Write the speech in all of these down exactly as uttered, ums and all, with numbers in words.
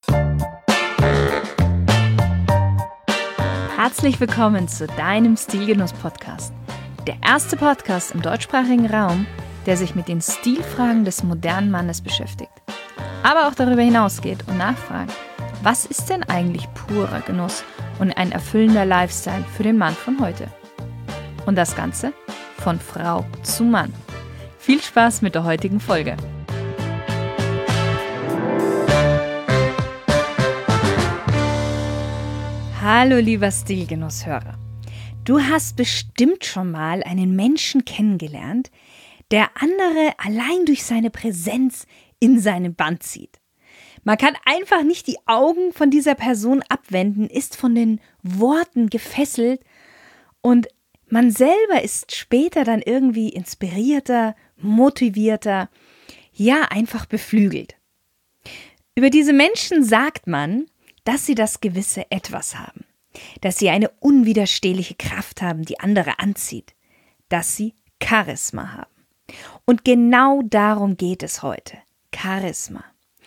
Herzlich willkommen zu deinem Stilgenuss-Podcast. Der erste Podcast im deutschsprachigen Raum, der sich mit den Stilfragen des modernen Mannes beschäftigt. Aber auch darüber hinausgeht und nachfragt, was ist denn eigentlich purer Genuss und ein erfüllender Lifestyle für den Mann von heute? Und das Ganze von Frau zu Mann. Viel Spaß mit der heutigen Folge. Hallo lieber Stilgenusshörer. Du hast bestimmt schon mal einen Menschen kennengelernt, der andere allein durch seine Präsenz in seinen Bann zieht. Man kann einfach nicht die Augen von dieser Person abwenden, ist von den Worten gefesselt und man selber ist später dann irgendwie inspirierter, motivierter, ja einfach beflügelt. Über diese Menschen sagt man, dass sie das gewisse Etwas haben, dass sie eine unwiderstehliche Kraft haben, die andere anzieht, dass sie Charisma haben. Und genau darum geht es heute. Charisma.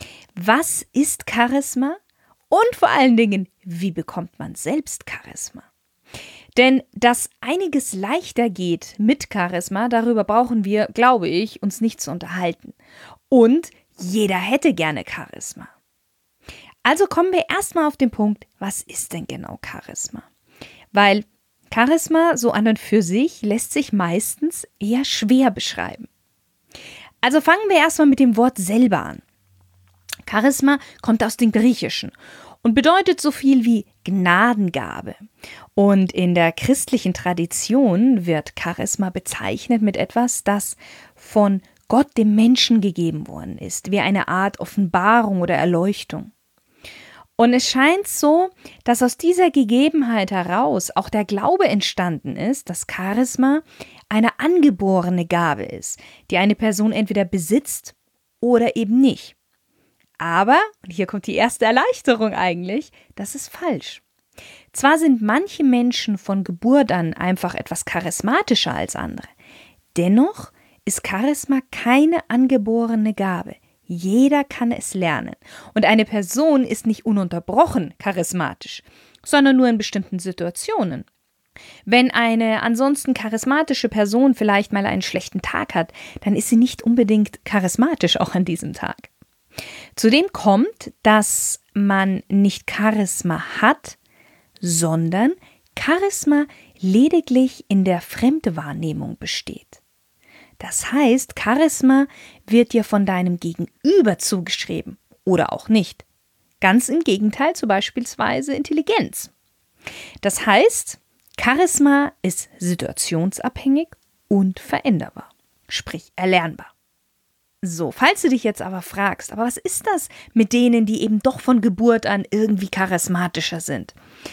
Was ist Charisma? Und vor allen Dingen, wie bekommt man selbst Charisma? Denn dass einiges leichter geht mit Charisma, darüber brauchen wir, glaube ich, uns nicht zu unterhalten. Und jeder hätte gerne Charisma. Also kommen wir erstmal auf den Punkt, was ist denn genau Charisma? Weil Charisma so an und für sich lässt sich meistens eher schwer beschreiben. Also fangen wir erstmal mit dem Wort selber an. Charisma kommt aus dem Griechischen und bedeutet so viel wie Gnadengabe. Und in der christlichen Tradition wird Charisma bezeichnet mit etwas, das von Gott dem Menschen gegeben worden ist, wie eine Art Offenbarung oder Erleuchtung. Und es scheint so, dass aus dieser Gegebenheit heraus auch der Glaube entstanden ist, dass Charisma eine angeborene Gabe ist, die eine Person entweder besitzt oder eben nicht. Aber, und hier kommt die erste Erleichterung eigentlich, das ist falsch. Zwar sind manche Menschen von Geburt an einfach etwas charismatischer als andere, dennoch ist Charisma keine angeborene Gabe. Jeder kann es lernen. Und eine Person ist nicht ununterbrochen charismatisch, sondern nur in bestimmten Situationen. Wenn eine ansonsten charismatische Person vielleicht mal einen schlechten Tag hat, dann ist sie nicht unbedingt charismatisch auch an diesem Tag. Zudem kommt, dass man nicht Charisma hat, sondern Charisma lediglich in der Fremdwahrnehmung besteht. Das heißt, Charisma wird dir von deinem Gegenüber zugeschrieben oder auch nicht. Ganz im Gegenteil zu beispielsweise Intelligenz. Das heißt, Charisma ist situationsabhängig und veränderbar, sprich erlernbar. So, falls du dich jetzt aber fragst, aber was ist das mit denen, die eben doch von Geburt an irgendwie charismatischer sind?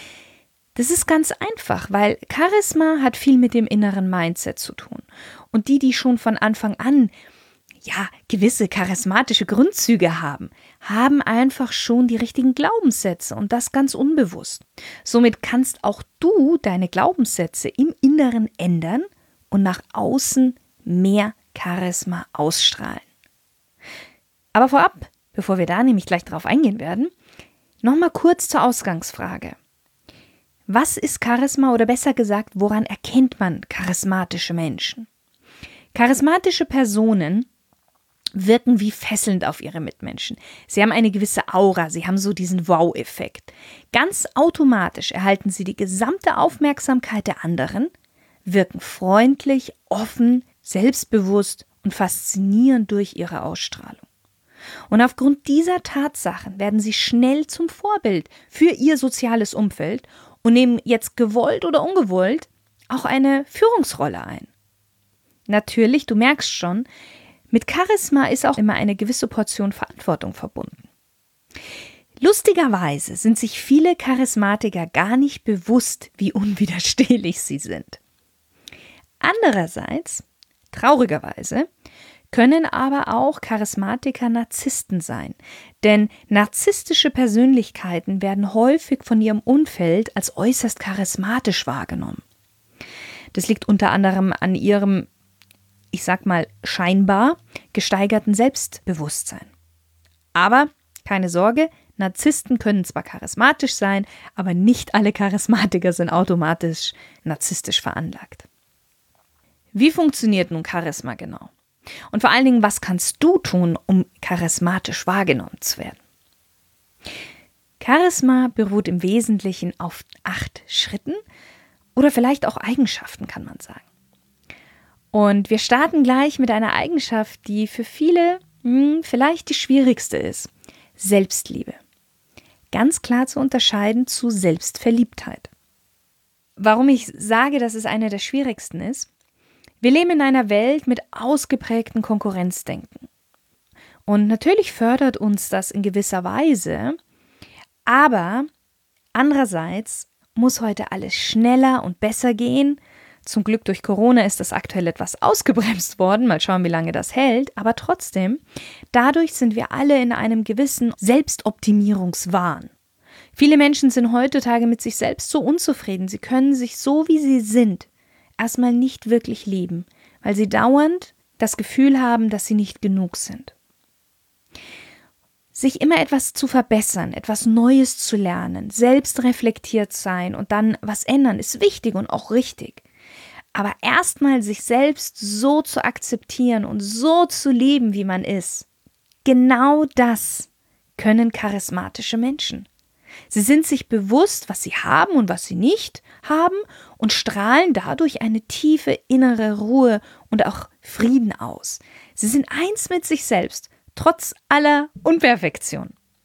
Das ist ganz einfach, weil Charisma hat viel mit dem inneren Mindset zu tun. Und die, die schon von Anfang an ja gewisse charismatische Grundzüge haben, haben einfach schon die richtigen Glaubenssätze und das ganz unbewusst. Somit kannst auch du deine Glaubenssätze im Inneren ändern und nach außen mehr Charisma ausstrahlen. Aber vorab, bevor wir da nämlich gleich drauf eingehen werden, nochmal kurz zur Ausgangsfrage. Was ist Charisma oder besser gesagt, woran erkennt man charismatische Menschen? Charismatische Personen wirken wie fesselnd auf ihre Mitmenschen. Sie haben eine gewisse Aura, sie haben so diesen Wow-Effekt. Ganz automatisch erhalten sie die gesamte Aufmerksamkeit der anderen, wirken freundlich, offen, selbstbewusst und faszinierend durch ihre Ausstrahlung. Und aufgrund dieser Tatsachen werden sie schnell zum Vorbild für ihr soziales Umfeld und nehmen jetzt gewollt oder ungewollt auch eine Führungsrolle ein. Natürlich, du merkst schon, mit Charisma ist auch immer eine gewisse Portion Verantwortung verbunden. Lustigerweise sind sich viele Charismatiker gar nicht bewusst, wie unwiderstehlich sie sind. Andererseits, traurigerweise, können aber auch Charismatiker Narzissten sein, denn narzisstische Persönlichkeiten werden häufig von ihrem Umfeld als äußerst charismatisch wahrgenommen. Das liegt unter anderem an ihrem, ich sag mal, scheinbar gesteigerten Selbstbewusstsein. Aber keine Sorge, Narzissten können zwar charismatisch sein, aber nicht alle Charismatiker sind automatisch narzisstisch veranlagt. Wie funktioniert nun Charisma genau? Und vor allen Dingen, was kannst du tun, um charismatisch wahrgenommen zu werden? Charisma beruht im Wesentlichen auf acht Schritten oder vielleicht auch Eigenschaften, kann man sagen. Und wir starten gleich mit einer Eigenschaft, die für viele hm, vielleicht die schwierigste ist. Selbstliebe. Ganz klar zu unterscheiden zu Selbstverliebtheit. Warum ich sage, dass es eine der schwierigsten ist? Wir leben in einer Welt mit ausgeprägtem Konkurrenzdenken. Und natürlich fördert uns das in gewisser Weise, aber andererseits muss heute alles schneller und besser gehen. Zum Glück durch Corona ist das aktuell etwas ausgebremst worden. Mal schauen, wie lange das hält. Aber trotzdem, dadurch sind wir alle in einem gewissen Selbstoptimierungswahn. Viele Menschen sind heutzutage mit sich selbst so unzufrieden. Sie können sich so, wie sie sind, erstmal nicht wirklich lieben, weil sie dauernd das Gefühl haben, dass sie nicht genug sind. Sich immer etwas zu verbessern, etwas Neues zu lernen, selbst reflektiert sein und dann was ändern, ist wichtig und auch richtig. Aber erstmal sich selbst so zu akzeptieren und so zu leben, wie man ist, genau das können charismatische Menschen. Sie sind sich bewusst, was sie haben und was sie nicht haben und strahlen dadurch eine tiefe innere Ruhe und auch Frieden aus. Sie sind eins mit sich selbst, trotz aller Unperfektion.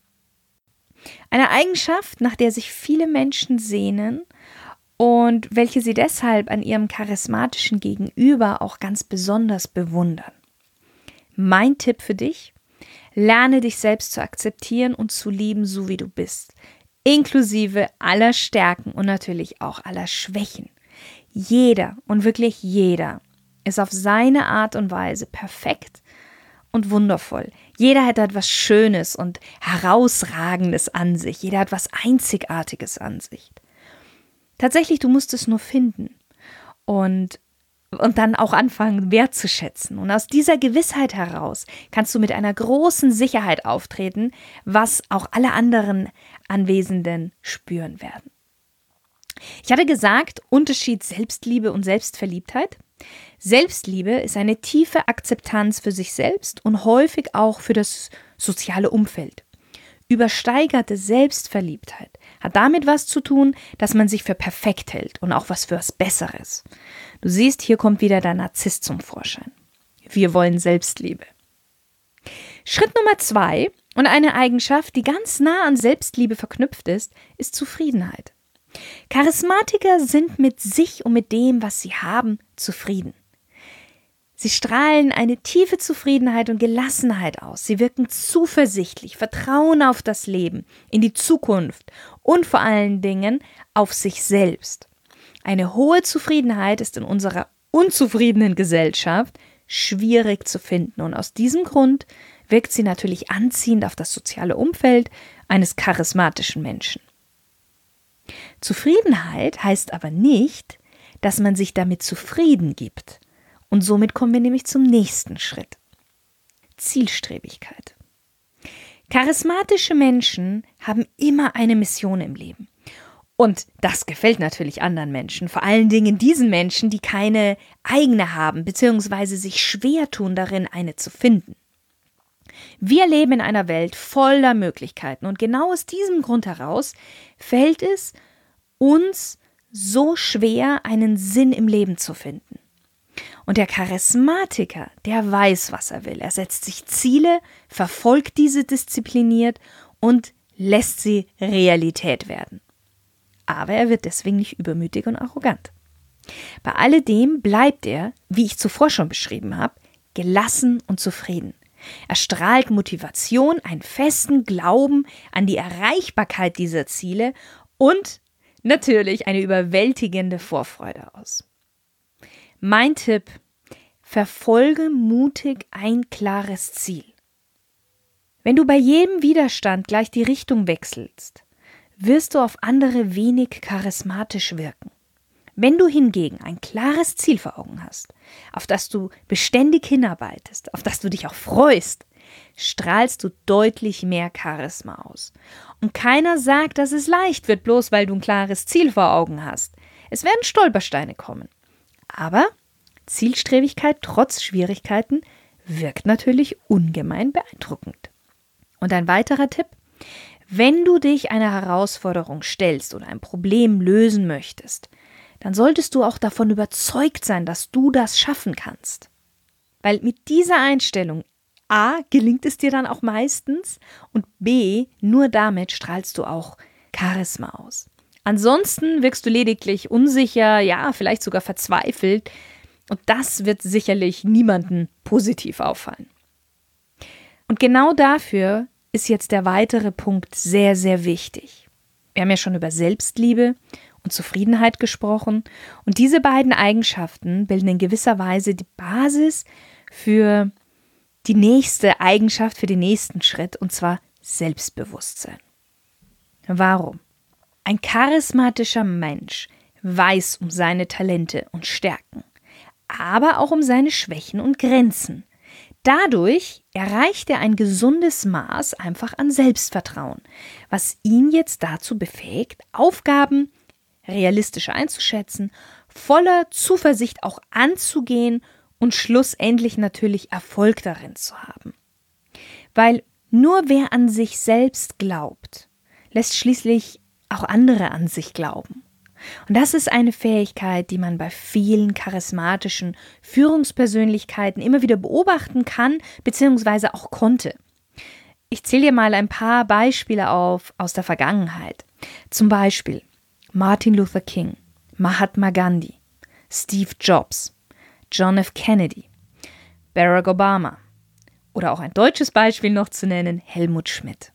Eine Eigenschaft, nach der sich viele Menschen sehnen und welche sie deshalb an ihrem charismatischen Gegenüber auch ganz besonders bewundern. Mein Tipp für dich: Lerne dich selbst zu akzeptieren und zu lieben, so wie du bist, inklusive aller Stärken und natürlich auch aller Schwächen. Jeder und wirklich jeder ist auf seine Art und Weise perfekt und wundervoll. Jeder hat etwas Schönes und Herausragendes an sich. Jeder hat etwas Einzigartiges an sich. Tatsächlich, du musst es nur finden und, und dann auch anfangen, wertzuschätzen. Und aus dieser Gewissheit heraus kannst du mit einer großen Sicherheit auftreten, was auch alle anderen Anwesenden spüren werden. Ich hatte gesagt, Unterschied Selbstliebe und Selbstverliebtheit. Selbstliebe ist eine tiefe Akzeptanz für sich selbst und häufig auch für das soziale Umfeld. Übersteigerte Selbstverliebtheit hat damit was zu tun, dass man sich für perfekt hält und auch was für was Besseres. Du siehst, hier kommt wieder der Narzisst zum Vorschein. Wir wollen Selbstliebe. Schritt Nummer zwei und eine Eigenschaft, die ganz nah an Selbstliebe verknüpft ist, ist Zufriedenheit. Charismatiker sind mit sich und mit dem, was sie haben, zufrieden. Sie strahlen eine tiefe Zufriedenheit und Gelassenheit aus. Sie wirken zuversichtlich, vertrauen auf das Leben, in die Zukunft und vor allen Dingen auf sich selbst. Eine hohe Zufriedenheit ist in unserer unzufriedenen Gesellschaft schwierig zu finden und aus diesem Grund wirkt sie natürlich anziehend auf das soziale Umfeld eines charismatischen Menschen. Zufriedenheit heißt aber nicht, dass man sich damit zufrieden gibt. Und somit kommen wir nämlich zum nächsten Schritt. Zielstrebigkeit. Charismatische Menschen haben immer eine Mission im Leben. Und das gefällt natürlich anderen Menschen, vor allen Dingen diesen Menschen, die keine eigene haben, beziehungsweise sich schwer tun darin, eine zu finden. Wir leben in einer Welt voller Möglichkeiten und genau aus diesem Grund heraus fällt es uns so schwer, einen Sinn im Leben zu finden. Und der Charismatiker, der weiß, was er will. Er setzt sich Ziele, verfolgt diese diszipliniert und lässt sie Realität werden. Aber er wird deswegen nicht übermütig und arrogant. Bei alledem bleibt er, wie ich zuvor schon beschrieben habe, gelassen und zufrieden. Er strahlt Motivation, einen festen Glauben an die Erreichbarkeit dieser Ziele und natürlich eine überwältigende Vorfreude aus. Mein Tipp: Verfolge mutig ein klares Ziel. Wenn du bei jedem Widerstand gleich die Richtung wechselst, wirst du auf andere wenig charismatisch wirken. Wenn du hingegen ein klares Ziel vor Augen hast, auf das du beständig hinarbeitest, auf das du dich auch freust, strahlst du deutlich mehr Charisma aus. Und keiner sagt, dass es leicht wird, bloß weil du ein klares Ziel vor Augen hast. Es werden Stolpersteine kommen. Aber Zielstrebigkeit trotz Schwierigkeiten wirkt natürlich ungemein beeindruckend. Und ein weiterer Tipp: Wenn du dich einer Herausforderung stellst oder ein Problem lösen möchtest, dann solltest du auch davon überzeugt sein, dass du das schaffen kannst. Weil mit dieser Einstellung A, gelingt es dir dann auch meistens und B, nur damit strahlst du auch Charisma aus. Ansonsten wirkst du lediglich unsicher, ja, vielleicht sogar verzweifelt und das wird sicherlich niemandem positiv auffallen. Und genau dafür ist jetzt der weitere Punkt sehr, sehr wichtig. Wir haben ja schon über Selbstliebe und Zufriedenheit gesprochen und diese beiden Eigenschaften bilden in gewisser Weise die Basis für die nächste Eigenschaft, für den nächsten Schritt, und zwar Selbstbewusstsein. Warum? Ein charismatischer Mensch weiß um seine Talente und Stärken, aber auch um seine Schwächen und Grenzen. Dadurch erreicht er ein gesundes Maß einfach an Selbstvertrauen, was ihn jetzt dazu befähigt, Aufgaben realistisch einzuschätzen, voller Zuversicht auch anzugehen und schlussendlich natürlich Erfolg darin zu haben. Weil nur wer an sich selbst glaubt, lässt schließlich auch andere an sich glauben. Und das ist eine Fähigkeit, die man bei vielen charismatischen Führungspersönlichkeiten immer wieder beobachten kann, beziehungsweise auch konnte. Ich zähle dir mal ein paar Beispiele auf aus der Vergangenheit. Zum Beispiel Martin Luther King, Mahatma Gandhi, Steve Jobs, John F. Kennedy, Barack Obama oder auch ein deutsches Beispiel noch zu nennen, Helmut Schmidt.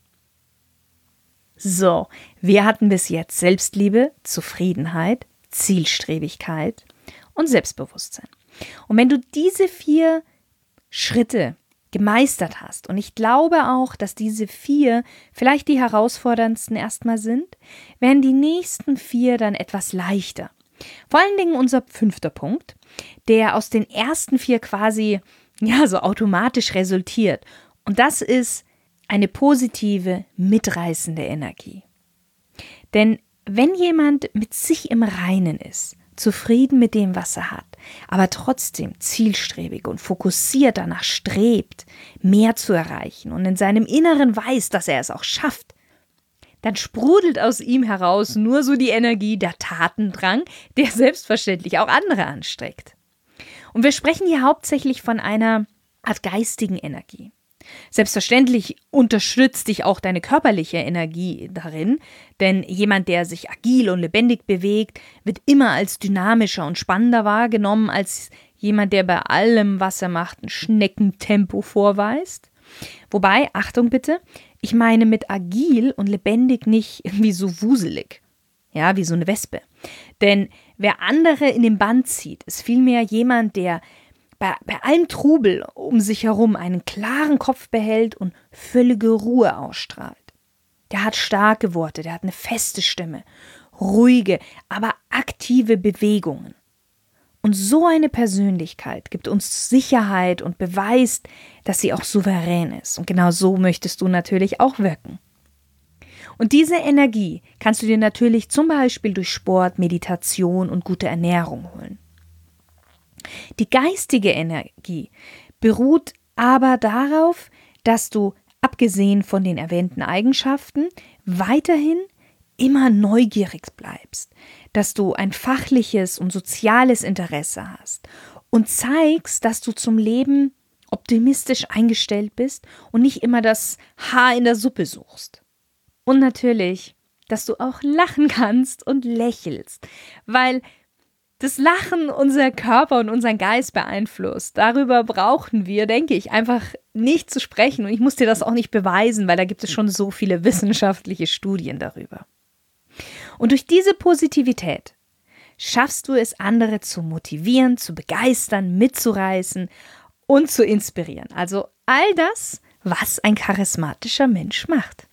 So, wir hatten bis jetzt Selbstliebe, Zufriedenheit, Zielstrebigkeit und Selbstbewusstsein. Und wenn du diese vier Schritte gemeistert hast, und ich glaube auch, dass diese vier vielleicht die herausforderndsten erstmal sind, werden die nächsten vier dann etwas leichter. Vor allen Dingen unser fünfter Punkt, der aus den ersten vier quasi ja so automatisch resultiert. Und das ist eine positive, mitreißende Energie. Denn wenn jemand mit sich im Reinen ist, zufrieden mit dem, was er hat, aber trotzdem zielstrebig und fokussiert danach strebt, mehr zu erreichen und in seinem Inneren weiß, dass er es auch schafft, dann sprudelt aus ihm heraus nur so die Energie, der Tatendrang, der selbstverständlich auch andere anstreckt. Und wir sprechen hier hauptsächlich von einer Art geistigen Energie. Selbstverständlich unterstützt dich auch deine körperliche Energie darin, denn jemand, der sich agil und lebendig bewegt, wird immer als dynamischer und spannender wahrgenommen als jemand, der bei allem, was er macht, ein Schneckentempo vorweist. Wobei, Achtung bitte, ich meine mit agil und lebendig nicht irgendwie so wuselig, ja, wie so eine Wespe. Denn wer andere in den Bann zieht, ist vielmehr jemand, der bei, bei allem Trubel um sich herum einen klaren Kopf behält und völlige Ruhe ausstrahlt. Der hat starke Worte, der hat eine feste Stimme, ruhige, aber aktive Bewegungen. Und so eine Persönlichkeit gibt uns Sicherheit und beweist, dass sie auch souverän ist. Und genau so möchtest du natürlich auch wirken. Und diese Energie kannst du dir natürlich zum Beispiel durch Sport, Meditation und gute Ernährung holen. Die geistige Energie beruht aber darauf, dass du, abgesehen von den erwähnten Eigenschaften, weiterhin immer neugierig bleibst, dass du ein fachliches und soziales Interesse hast und zeigst, dass du zum Leben optimistisch eingestellt bist und nicht immer das Haar in der Suppe suchst. Und natürlich, dass du auch lachen kannst und lächelst, weil das Lachen unser Körper und unseren Geist beeinflusst. Darüber brauchen wir, denke ich, einfach nicht zu sprechen. Und ich muss dir das auch nicht beweisen, weil da gibt es schon so viele wissenschaftliche Studien darüber. Und durch diese Positivität schaffst du es, andere zu motivieren, zu begeistern, mitzureißen und zu inspirieren. Also all das, was ein charismatischer Mensch macht.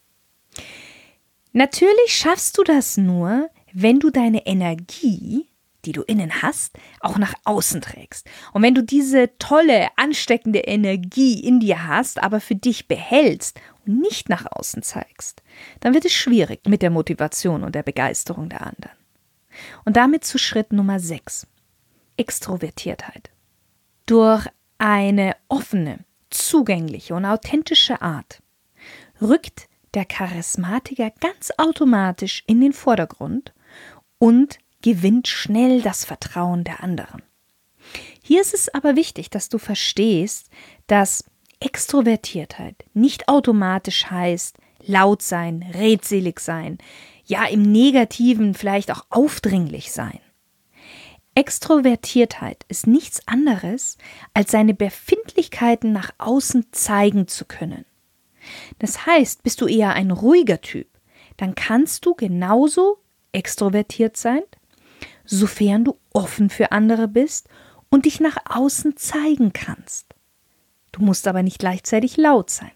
Natürlich schaffst du das nur, wenn du deine Energie die du innen hast, auch nach außen trägst. Und wenn du diese tolle, ansteckende Energie in dir hast, aber für dich behältst und nicht nach außen zeigst, dann wird es schwierig mit der Motivation und der Begeisterung der anderen. Und damit zu Schritt Nummer sechs. Extrovertiertheit. Durch eine offene, zugängliche und authentische Art rückt der Charismatiker ganz automatisch in den Vordergrund und gewinnt schnell das Vertrauen der anderen. Hier ist es aber wichtig, dass du verstehst, dass Extrovertiertheit nicht automatisch heißt, laut sein, redselig sein, ja im Negativen vielleicht auch aufdringlich sein. Extrovertiertheit ist nichts anderes, als seine Befindlichkeiten nach außen zeigen zu können. Das heißt, bist du eher ein ruhiger Typ, dann kannst du genauso extrovertiert sein, sofern du offen für andere bist und dich nach außen zeigen kannst. Du musst aber nicht gleichzeitig laut sein.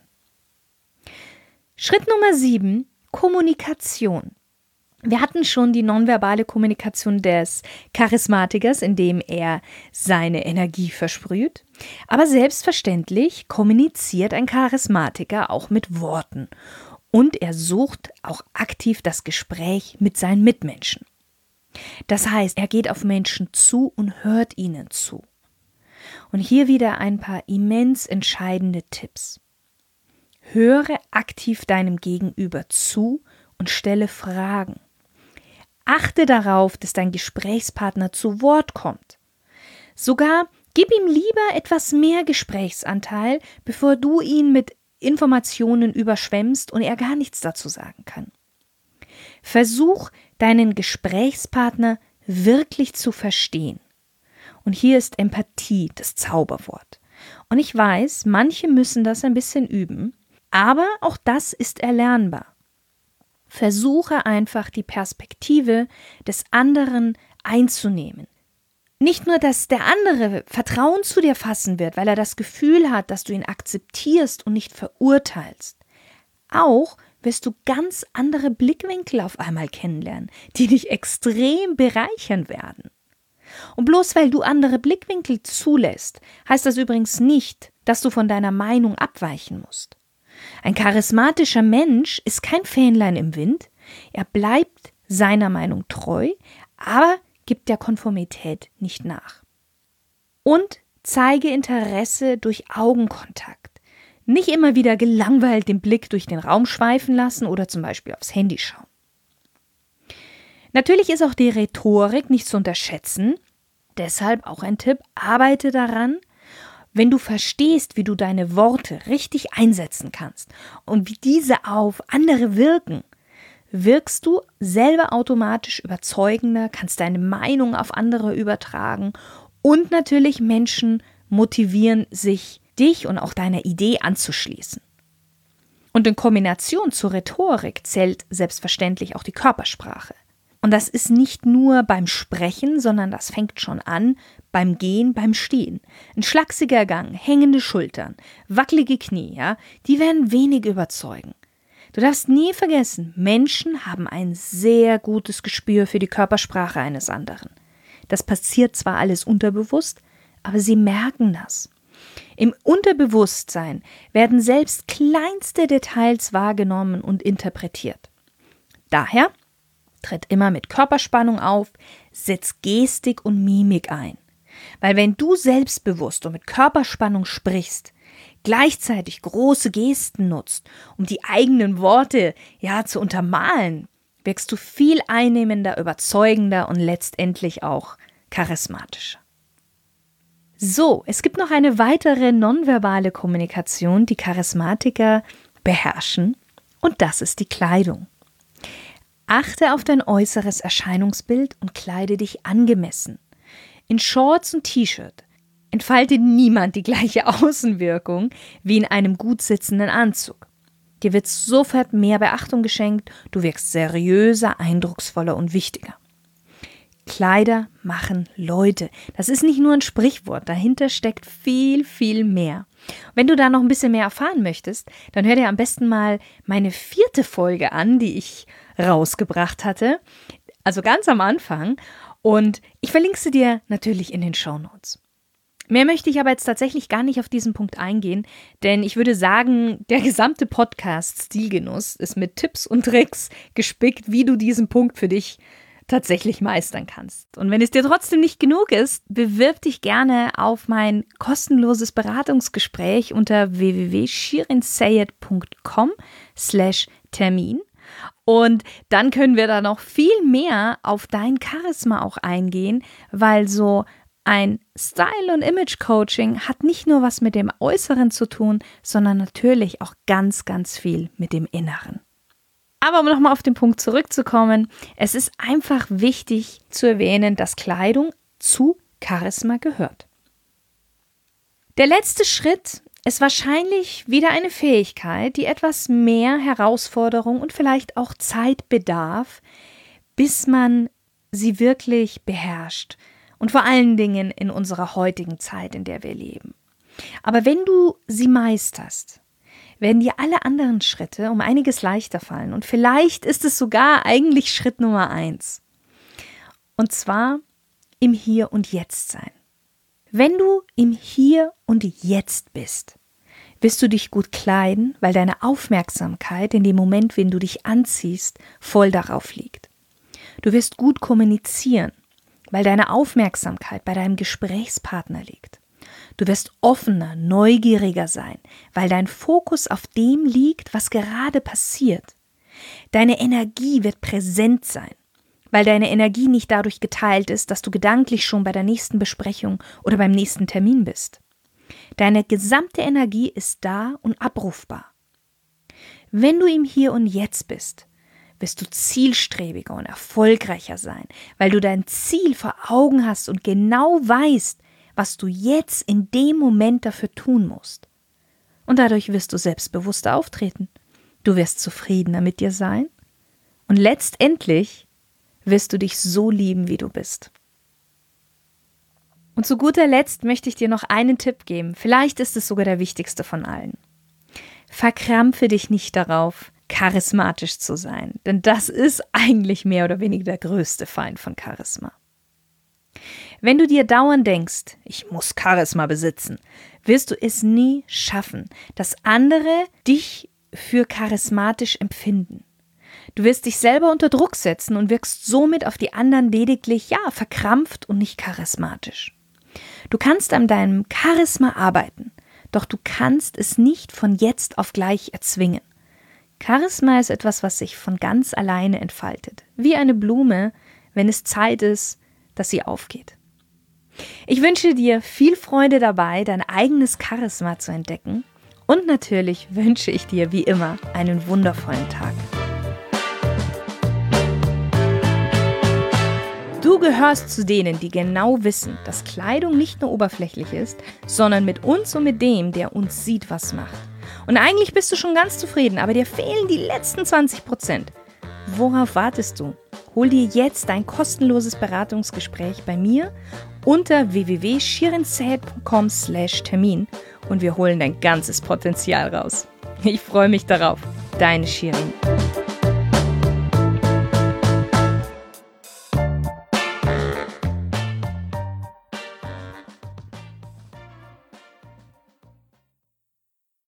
Schritt Nummer sieben, Kommunikation. Wir hatten schon die nonverbale Kommunikation des Charismatikers, indem er seine Energie versprüht. Aber selbstverständlich kommuniziert ein Charismatiker auch mit Worten. Und er sucht auch aktiv das Gespräch mit seinen Mitmenschen. Das heißt, er geht auf Menschen zu und hört ihnen zu. Und hier wieder ein paar immens entscheidende Tipps. Höre aktiv deinem Gegenüber zu und stelle Fragen. Achte darauf, dass dein Gesprächspartner zu Wort kommt. Sogar gib ihm lieber etwas mehr Gesprächsanteil, bevor du ihn mit Informationen überschwemmst und er gar nichts dazu sagen kann. Versuch, deinen Gesprächspartner wirklich zu verstehen. Und hier ist Empathie das Zauberwort. Und ich weiß, manche müssen das ein bisschen üben, aber auch das ist erlernbar. Versuche einfach die Perspektive des anderen einzunehmen. Nicht nur, dass der andere Vertrauen zu dir fassen wird, weil er das Gefühl hat, dass du ihn akzeptierst und nicht verurteilst. Auch wirst du ganz andere Blickwinkel auf einmal kennenlernen, die dich extrem bereichern werden. Und bloß weil du andere Blickwinkel zulässt, heißt das übrigens nicht, dass du von deiner Meinung abweichen musst. Ein charismatischer Mensch ist kein Fähnlein im Wind, er bleibt seiner Meinung treu, aber gibt der Konformität nicht nach. Und zeige Interesse durch Augenkontakt. Nicht immer wieder gelangweilt den Blick durch den Raum schweifen lassen oder zum Beispiel aufs Handy schauen. Natürlich ist auch die Rhetorik nicht zu unterschätzen, deshalb auch ein Tipp, arbeite daran, wenn du verstehst, wie du deine Worte richtig einsetzen kannst und wie diese auf andere wirken, wirkst du selber automatisch überzeugender, kannst deine Meinung auf andere übertragen und natürlich Menschen motivieren, sich dich und auch deiner Idee anzuschließen. Und in Kombination zur Rhetorik zählt selbstverständlich auch die Körpersprache. Und das ist nicht nur beim Sprechen, sondern das fängt schon an beim Gehen, beim Stehen. Ein schlachsiger Gang, hängende Schultern, wackelige Knie, ja, die werden wenig überzeugen. Du darfst nie vergessen, Menschen haben ein sehr gutes Gespür für die Körpersprache eines anderen. Das passiert zwar alles unterbewusst, aber sie merken das. Im Unterbewusstsein werden selbst kleinste Details wahrgenommen und interpretiert. Daher tritt immer mit Körperspannung auf, setz Gestik und Mimik ein. Weil wenn du selbstbewusst und mit Körperspannung sprichst, gleichzeitig große Gesten nutzt, um die eigenen Worte ja zu untermalen, wirkst du viel einnehmender, überzeugender und letztendlich auch charismatischer. So, es gibt noch eine weitere nonverbale Kommunikation, die Charismatiker beherrschen, und das ist die Kleidung. Achte auf dein äußeres Erscheinungsbild und kleide dich angemessen. In Shorts und T-Shirt entfaltet niemand die gleiche Außenwirkung wie in einem gut sitzenden Anzug. Dir wird sofort mehr Beachtung geschenkt, du wirkst seriöser, eindrucksvoller und wichtiger. Kleider machen Leute. Das ist nicht nur ein Sprichwort, dahinter steckt viel, viel mehr. Wenn du da noch ein bisschen mehr erfahren möchtest, dann hör dir am besten mal meine vierte Folge an, die ich rausgebracht hatte, also ganz am Anfang. Und ich verlinke sie dir natürlich in den Shownotes. Mehr möchte ich aber jetzt tatsächlich gar nicht auf diesen Punkt eingehen, denn ich würde sagen, der gesamte Podcast Stilgenuss ist mit Tipps und Tricks gespickt, wie du diesen Punkt für dich tatsächlich meistern kannst. Und wenn es dir trotzdem nicht genug ist, bewirb dich gerne auf mein kostenloses Beratungsgespräch unter w w w punkt shirinsayed punkt com slash Termin. Und dann können wir da noch viel mehr auf dein Charisma auch eingehen, weil so ein Style- und Image-Coaching hat nicht nur was mit dem Äußeren zu tun, sondern natürlich auch ganz, ganz viel mit dem Inneren. Aber um nochmal auf den Punkt zurückzukommen, es ist einfach wichtig zu erwähnen, dass Kleidung zu Charisma gehört. Der letzte Schritt ist wahrscheinlich wieder eine Fähigkeit, die etwas mehr Herausforderung und vielleicht auch Zeit bedarf, bis man sie wirklich beherrscht. Und vor allen Dingen in unserer heutigen Zeit, in der wir leben. Aber wenn du sie meisterst, werden dir alle anderen Schritte um einiges leichter fallen. Und vielleicht ist es sogar eigentlich Schritt Nummer eins. Und zwar im Hier und Jetzt sein. Wenn du im Hier und Jetzt bist, wirst du dich gut kleiden, weil deine Aufmerksamkeit in dem Moment, wenn du dich anziehst, voll darauf liegt. Du wirst gut kommunizieren, weil deine Aufmerksamkeit bei deinem Gesprächspartner liegt. Du wirst offener, neugieriger sein, weil dein Fokus auf dem liegt, was gerade passiert. Deine Energie wird präsent sein, weil deine Energie nicht dadurch geteilt ist, dass du gedanklich schon bei der nächsten Besprechung oder beim nächsten Termin bist. Deine gesamte Energie ist da und abrufbar. Wenn du im Hier und Jetzt bist, wirst du zielstrebiger und erfolgreicher sein, weil du dein Ziel vor Augen hast und genau weißt, was du jetzt in dem Moment dafür tun musst. Und dadurch wirst du selbstbewusster auftreten. Du wirst zufriedener mit dir sein und letztendlich wirst du dich so lieben, wie du bist. Und zu guter Letzt möchte ich dir noch einen Tipp geben. Vielleicht ist es sogar der wichtigste von allen. Verkrampfe dich nicht darauf, charismatisch zu sein, denn das ist eigentlich mehr oder weniger der größte Feind von Charisma. Wenn du dir dauernd denkst, ich muss Charisma besitzen, wirst du es nie schaffen, dass andere dich für charismatisch empfinden. Du wirst dich selber unter Druck setzen und wirkst somit auf die anderen lediglich, ja, verkrampft und nicht charismatisch. Du kannst an deinem Charisma arbeiten, doch du kannst es nicht von jetzt auf gleich erzwingen. Charisma ist etwas, was sich von ganz alleine entfaltet, wie eine Blume, wenn es Zeit ist, dass sie aufgeht. Ich wünsche dir viel Freude dabei, dein eigenes Charisma zu entdecken und natürlich wünsche ich dir wie immer einen wundervollen Tag. Du gehörst zu denen, die genau wissen, dass Kleidung nicht nur oberflächlich ist, sondern mit uns und mit dem, der uns sieht, was macht. Und eigentlich bist du schon ganz zufrieden, aber dir fehlen die letzten zwanzig Prozent. Worauf wartest du? Hol dir jetzt dein kostenloses Beratungsgespräch bei mir unter w w w punkt shirinsayed punkt com slash Termin und wir holen dein ganzes Potenzial raus. Ich freue mich darauf. Deine Shirin.